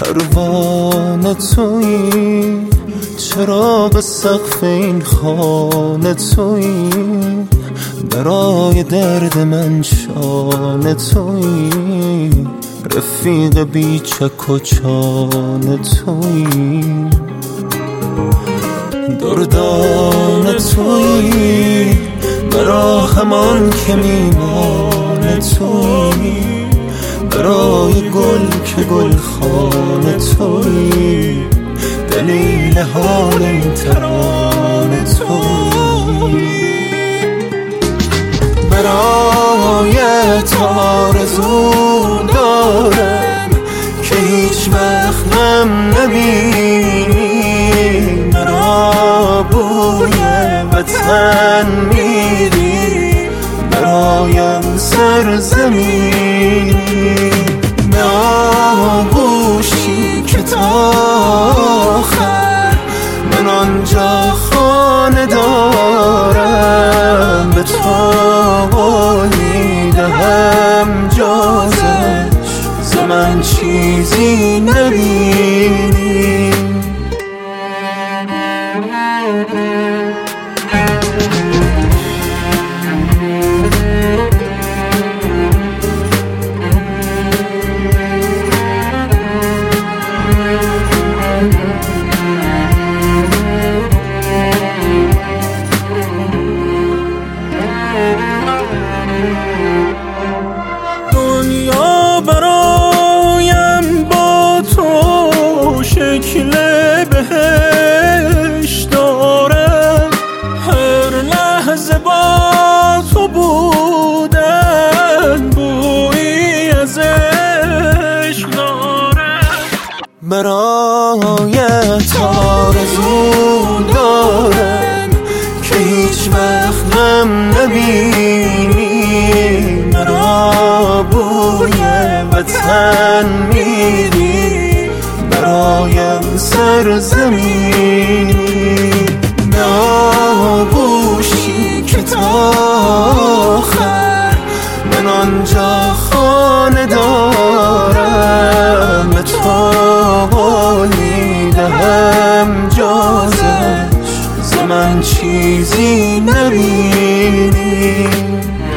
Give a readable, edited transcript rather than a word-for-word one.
پروانه تویی، چراغ سقف این خانه تویی، برای درد من شانه تویی، رفیق بی چک و چانه تویی، دردان تویی، برا همان که میمانه تویی، برای گل که گل خانه تویی، دلیل حال این ترانه تویی، برایت آرزو دارم که هیچ وقت غم نبینی، برا بوی وطن میری، برایم سرزمینی، به آغوشی که تا آخر من آنجا خانه دارم، به تو قولی دهم جازش ز من چیزی نبینی. دنیا برایم با تو شکل بهش دارد، هر لحظه با تو بودن بویی از عشق دارد، برایت آرزو دارم که هیچ وقت غم نبینی، برا بوی وطن میری، برایم سرزمینی، به آغوشی که تا آخر من آنجا خانه دارم، به تو قولی دهم جازش ز من چیزی نبینی.